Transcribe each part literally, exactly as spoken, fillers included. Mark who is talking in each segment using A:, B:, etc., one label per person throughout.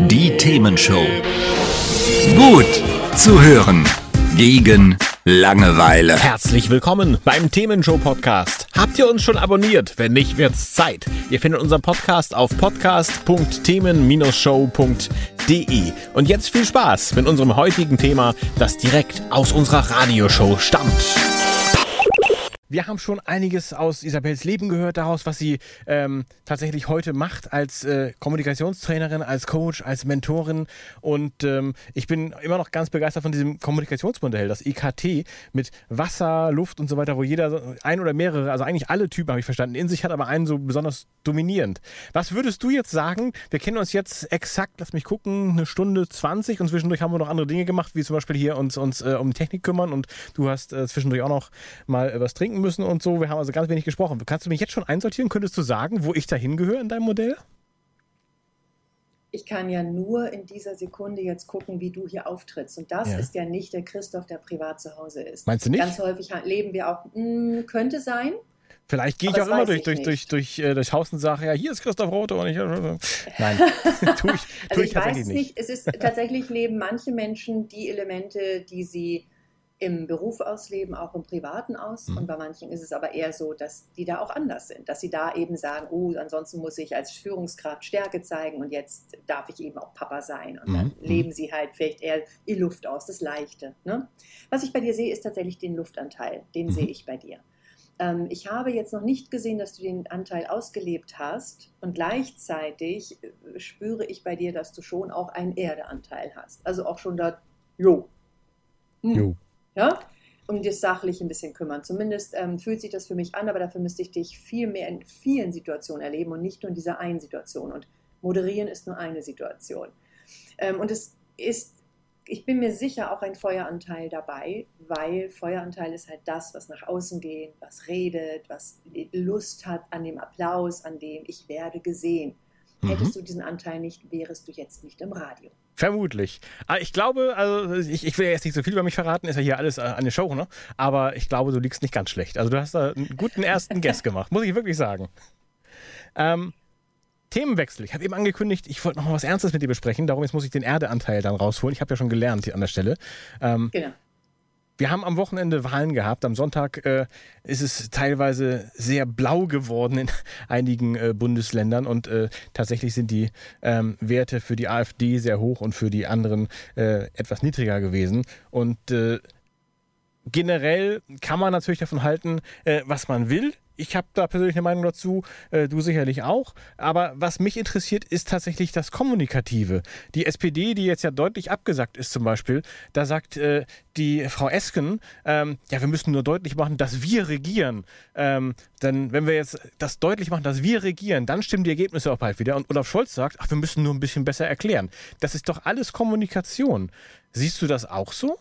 A: Die Themenshow. Gut zu hören. Gegen Langeweile.
B: Herzlich willkommen beim Themenshow-Podcast. Habt ihr uns schon abonniert? Wenn nicht, wird's Zeit. Ihr findet unseren Podcast auf podcast punkt themen show punkt de. Und jetzt viel Spaß mit unserem heutigen Thema, das direkt aus unserer Radioshow stammt. Wir haben schon einiges aus Isabels Leben gehört, daraus, was sie ähm, tatsächlich heute macht als äh, Kommunikationstrainerin, als Coach, als Mentorin. Und ähm, ich bin immer noch ganz begeistert von diesem Kommunikationsmodell, das I K T mit Wasser, Luft und so weiter, wo jeder ein oder mehrere, also eigentlich alle Typen, habe ich verstanden, in sich hat, aber einen so besonders dominierend. Was würdest du jetzt sagen? Wir kennen uns jetzt exakt, lass mich gucken, eine Stunde zwanzig und zwischendurch haben wir noch andere Dinge gemacht, wie zum Beispiel hier uns, uns äh, um die Technik kümmern und du hast äh, zwischendurch auch noch mal äh, was trinken müssen und so. Wir haben also ganz wenig gesprochen. Kannst du mich jetzt schon einsortieren? Könntest du sagen, wo ich da hingehöre in deinem Modell?
C: Ich kann ja nur in dieser Sekunde jetzt gucken, wie du hier auftrittst. Und das ja. ist ja nicht der Christoph, der privat zu Hause ist.
B: Meinst du nicht?
C: Ganz häufig leben wir auch, mh, könnte sein.
B: Vielleicht gehe ich auch immer durch, durch, durch, durch, äh, durchs Haus und sage, ja, hier ist Christoph Rothe und ich... Nein, tue ich, tu
C: also
B: ich,
C: ich
B: tatsächlich
C: weiß nicht. Es ist tatsächlich leben manche Menschen die Elemente, die sie im Beruf ausleben, auch im Privaten aus. Mhm. Und bei manchen ist es aber eher so, dass die da auch anders sind. Dass sie da eben sagen, oh, ansonsten muss ich als Führungskraft Stärke zeigen und jetzt darf ich eben auch Papa sein. Und dann mhm. leben sie halt vielleicht eher die Luft aus, das Leichte. Ne? Was ich bei dir sehe, ist tatsächlich den Luftanteil. Den mhm. sehe ich bei dir. Ähm, ich habe jetzt noch nicht gesehen, dass du den Anteil ausgelebt hast. Und gleichzeitig äh, spüre ich bei dir, dass du schon auch einen Erdeanteil hast. Also auch schon da, jo. Hm. Jo. Ja, um das sachlich ein bisschen kümmern. Zumindest ähm, fühlt sich das für mich an, aber dafür müsste ich dich viel mehr in vielen Situationen erleben und nicht nur in dieser einen Situation. Und moderieren ist nur eine Situation. Ähm, und es ist, ich bin mir sicher, auch ein Feueranteil dabei, weil Feueranteil ist halt das, was nach außen geht, was redet, was Lust hat an dem Applaus, an dem ich werde gesehen. Mhm. Hättest du diesen Anteil nicht, wärest du jetzt nicht im Radio.
B: Vermutlich. Ich glaube, also ich, ich will jetzt nicht so viel über mich verraten, ist ja hier alles eine Show, ne? Aber ich glaube, du liegst nicht ganz schlecht. Also du hast da einen guten ersten Guess gemacht, muss ich wirklich sagen. Ähm, Themenwechsel. Ich habe eben angekündigt, ich wollte noch mal was Ernstes mit dir besprechen, darum jetzt muss ich den Erdeanteil dann rausholen. Ich habe ja schon gelernt hier an der Stelle. Ähm, genau. Wir haben am Wochenende Wahlen gehabt. Am Sonntag äh, ist es teilweise sehr blau geworden in einigen äh, Bundesländern und äh, tatsächlich sind die ähm, Werte für die AfD sehr hoch und für die anderen äh, etwas niedriger gewesen. Und äh, generell kann man natürlich davon halten, äh, was man will. Ich habe da persönlich eine Meinung dazu, äh, du sicherlich auch. Aber was mich interessiert, ist tatsächlich das Kommunikative. Die S P D, die jetzt ja deutlich abgesackt ist zum Beispiel, da sagt äh, die Frau Esken, ähm, ja, wir müssen nur deutlich machen, dass wir regieren. Ähm, denn wenn wir jetzt das deutlich machen, dass wir regieren, dann stimmen die Ergebnisse auch bald wieder. Und Olaf Scholz sagt, ach, wir müssen nur ein bisschen besser erklären. Das ist doch alles Kommunikation. Siehst du das auch so?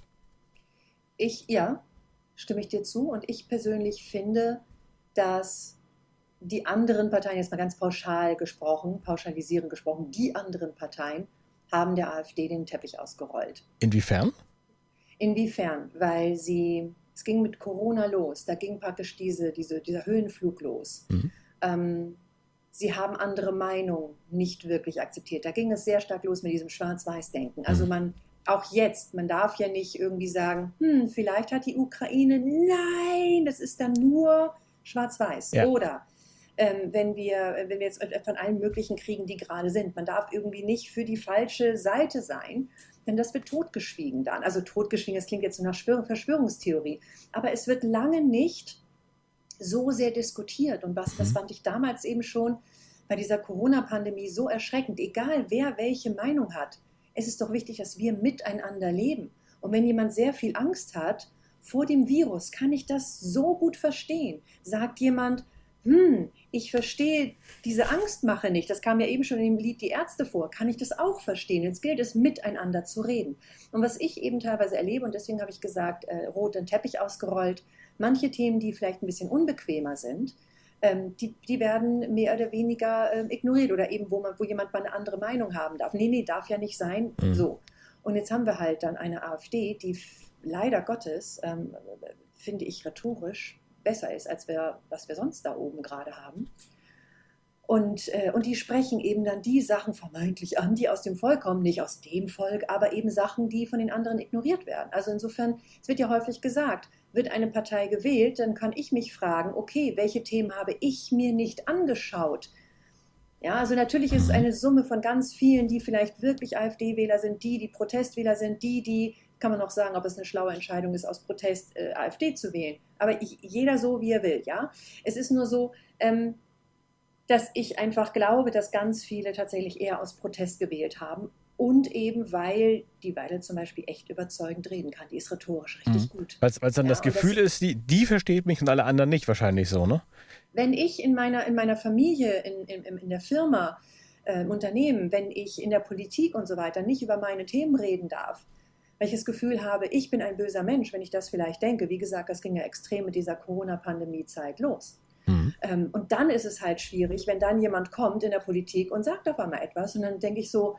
C: Ich, ja, stimme ich dir zu. Und ich persönlich finde, dass die anderen Parteien, jetzt mal ganz pauschal gesprochen, pauschalisierend gesprochen, die anderen Parteien haben der AfD den Teppich ausgerollt.
B: Inwiefern?
C: Inwiefern? Weil sie, es ging mit Corona los, da ging praktisch diese, diese, dieser Höhenflug los. Mhm. Ähm, sie haben andere Meinungen nicht wirklich akzeptiert. Da ging es sehr stark los mit diesem Schwarz-Weiß-Denken. Also
B: mhm.
C: man Auch jetzt, man darf ja nicht irgendwie sagen, hm, vielleicht hat die Ukraine, nein, das ist dann nur Schwarz-Weiß. Ja. Oder ähm, wenn wir, wenn wir jetzt von allen möglichen Kriegen, die gerade sind, man darf irgendwie nicht für die falsche Seite sein, denn das wird totgeschwiegen dann. Also totgeschwiegen, das klingt jetzt so nach Verschwörungstheorie, aber es wird lange nicht so sehr diskutiert. Und was, mhm. das fand ich damals eben schon bei dieser Corona-Pandemie so erschreckend, egal wer welche Meinung hat. Es ist doch wichtig, dass wir miteinander leben. Und wenn jemand sehr viel Angst hat vor dem Virus, kann ich das so gut verstehen. Sagt jemand, hm, ich verstehe diese Angstmache nicht, das kam ja eben schon in dem Lied Die Ärzte vor, kann ich das auch verstehen. Jetzt gilt es, miteinander zu reden. Und was ich eben teilweise erlebe, und deswegen habe ich gesagt, äh, rot den Teppich ausgerollt, manche Themen, die vielleicht ein bisschen unbequemer sind, Ähm, die, die werden mehr oder weniger ähm, ignoriert oder eben, wo, man, wo jemand mal eine andere Meinung haben darf. Nee, nee, darf ja nicht sein. Mhm. So. Und jetzt haben wir halt dann eine AfD, die f- leider Gottes, ähm, finde ich, rhetorisch besser ist, als wir, was wir sonst da oben gerade haben. Und, äh, und die sprechen eben dann die Sachen vermeintlich an, die aus dem Volk kommen, nicht aus dem Volk, aber eben Sachen, die von den anderen ignoriert werden. Also insofern, es wird ja häufig gesagt, wird eine Partei gewählt, dann kann ich mich fragen, okay, welche Themen habe ich mir nicht angeschaut? Ja, also natürlich ist es eine Summe von ganz vielen, die vielleicht wirklich AfD-Wähler sind, die, die Protestwähler sind, die, die, kann man auch sagen, ob es eine schlaue Entscheidung ist, aus Protest äh, AfD zu wählen. Aber ich, jeder so, wie er will, ja. Es ist nur so, ähm, dass ich einfach glaube, dass ganz viele tatsächlich eher aus Protest gewählt haben und eben, weil die Weidel zum Beispiel echt überzeugend reden kann. Die ist rhetorisch richtig mhm. gut.
B: Weil es dann
C: ja,
B: das Gefühl das, ist, die, die versteht mich und alle anderen nicht, wahrscheinlich so, ne?
C: Wenn ich in meiner, in meiner Familie, in, in, in der Firma, äh, im Unternehmen, wenn ich in der Politik und so weiter nicht über meine Themen reden darf, weil ich das Gefühl habe, ich bin ein böser Mensch, wenn ich das vielleicht denke. Wie gesagt, das ging ja extrem mit dieser Corona-Pandemie-Zeit los. Mhm. Ähm, und dann ist es halt schwierig, wenn dann jemand kommt in der Politik und sagt auf einmal etwas und dann denke ich so,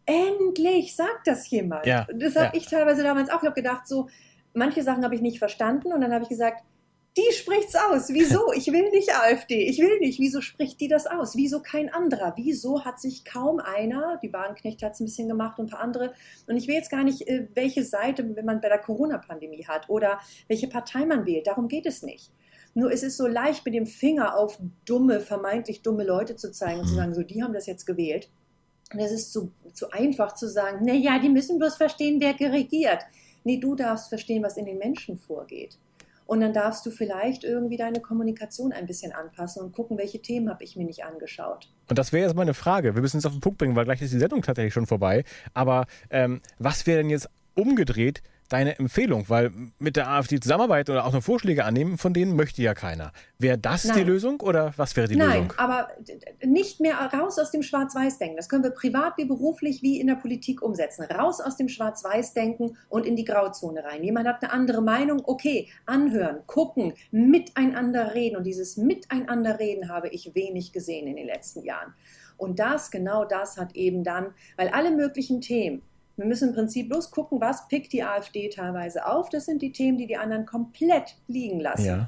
C: endlich sagt das jemand.
B: Ja,
C: das habe
B: ja.
C: ich teilweise damals auch. Ich habe gedacht, so, manche Sachen habe ich nicht verstanden und dann habe ich gesagt, die spricht's aus. Wieso? Ich will nicht AfD. Ich will nicht. Wieso spricht die das aus? Wieso kein anderer? Wieso hat sich kaum einer, die Wagenknecht hat es ein bisschen gemacht und ein paar andere, und ich will jetzt gar nicht, welche Seite, wenn man bei der Corona-Pandemie hat oder welche Partei man wählt. Darum geht es nicht. Nur es ist so leicht, mit dem Finger auf dumme, vermeintlich dumme Leute zu zeigen und zu sagen, so, die haben das jetzt gewählt. Und es ist zu, zu einfach zu sagen, na ja, die müssen bloß verstehen, wer regiert. Nee, du darfst verstehen, was in den Menschen vorgeht. Und dann darfst du vielleicht irgendwie deine Kommunikation ein bisschen anpassen und gucken, welche Themen habe ich mir nicht angeschaut.
B: Und das wäre jetzt meine Frage. Wir müssen es auf den Punkt bringen, weil gleich ist die Sendung tatsächlich schon vorbei. Aber ähm, was wäre denn jetzt umgedreht deine Empfehlung? Weil mit der AfD zusammenarbeiten oder auch noch Vorschläge annehmen, von denen möchte ja keiner. Wäre das Nein. die Lösung oder was wäre die
C: Nein,
B: Lösung?
C: Nein, aber nicht mehr raus aus dem Schwarz-Weiß-Denken. Das können wir privat wie beruflich wie in der Politik umsetzen. Raus aus dem Schwarz-Weiß-Denken und in die Grauzone rein. Jemand hat eine andere Meinung, okay, anhören, gucken, miteinander reden. Und dieses Miteinander-Reden habe ich wenig gesehen in den letzten Jahren. Und das, genau das hat eben dann, weil alle möglichen Themen, wir müssen im Prinzip bloß gucken, was pickt die AfD teilweise auf. Das sind die Themen, die die anderen komplett liegen lassen.
B: Ja.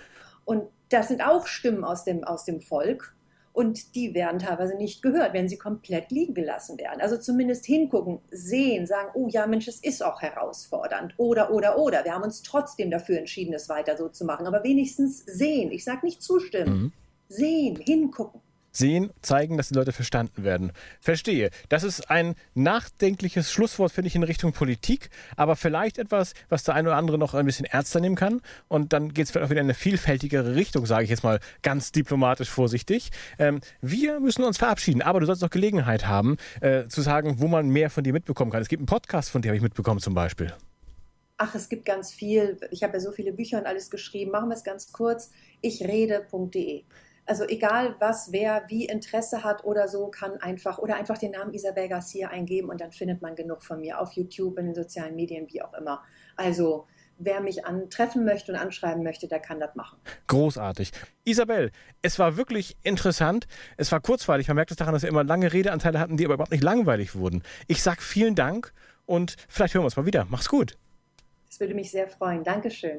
C: Und das sind auch Stimmen aus dem, aus dem Volk. Und die werden teilweise nicht gehört, wenn sie komplett liegen gelassen werden. Also zumindest hingucken, sehen, sagen, oh ja, Mensch, es ist auch herausfordernd. Oder, oder, oder. Wir haben uns trotzdem dafür entschieden, es weiter so zu machen. Aber wenigstens sehen. Ich sage nicht zustimmen. Mhm. Sehen, hingucken.
B: Sehen, zeigen, dass die Leute verstanden werden. Verstehe. Das ist ein nachdenkliches Schlusswort, finde ich, in Richtung Politik, aber vielleicht etwas, was der eine oder andere noch ein bisschen ernster nehmen kann. Und dann geht es vielleicht auch wieder in eine vielfältigere Richtung, sage ich jetzt mal ganz diplomatisch vorsichtig. Ähm, wir müssen uns verabschieden, aber du sollst noch Gelegenheit haben, äh, zu sagen, wo man mehr von dir mitbekommen kann. Es gibt einen Podcast von dir, habe ich mitbekommen zum Beispiel.
C: Ach, es gibt ganz viel. Ich habe ja so viele Bücher und alles geschrieben. Machen wir es ganz kurz. ichrede punkt de. Also egal was, wer wie Interesse hat oder so, kann einfach oder einfach den Namen Isabel Garcia eingeben und dann findet man genug von mir auf YouTube, in den sozialen Medien, wie auch immer. Also wer mich antreffen möchte und anschreiben möchte, der kann das machen.
B: Großartig. Isabel, es war wirklich interessant. Es war kurzweilig. Man merkt es daran, dass wir immer lange Redeanteile hatten, die aber überhaupt nicht langweilig wurden. Ich sag vielen Dank und vielleicht hören wir uns mal wieder. Mach's gut.
C: Das würde mich sehr freuen. Dankeschön.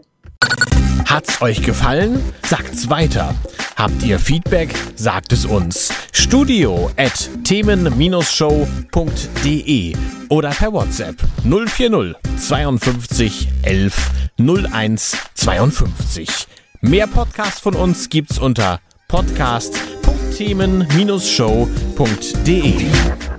A: Hat's euch gefallen? Sagt's weiter. Habt ihr Feedback? Sagt es uns. Studio at themen show punkt de oder per WhatsApp null vier null zweiundfünfzig elf null eins zweiundfünfzig. Mehr Podcasts von uns gibt's unter podcast punkt themen show punkt de.